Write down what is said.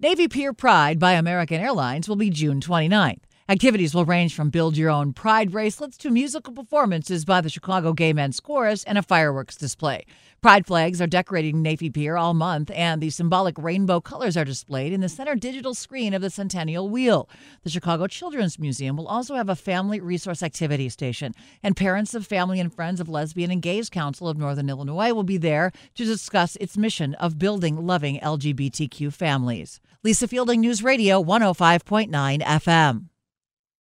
Navy Pier Pride by American Airlines will be June 29th. Activities will range from build your own pride bracelets to musical performances by the Chicago Gay Men's Chorus and a fireworks display. Pride flags are decorating Navy Pier all month, and the symbolic rainbow colors are displayed in the center digital screen of the Centennial Wheel. The Chicago Children's Museum will also have a family resource activity station, and parents of Family and Friends of Lesbian and Gays Council of Northern Illinois will be there to discuss its mission of building loving LGBTQ families. Lisa Fielding, News Radio 105.9 FM.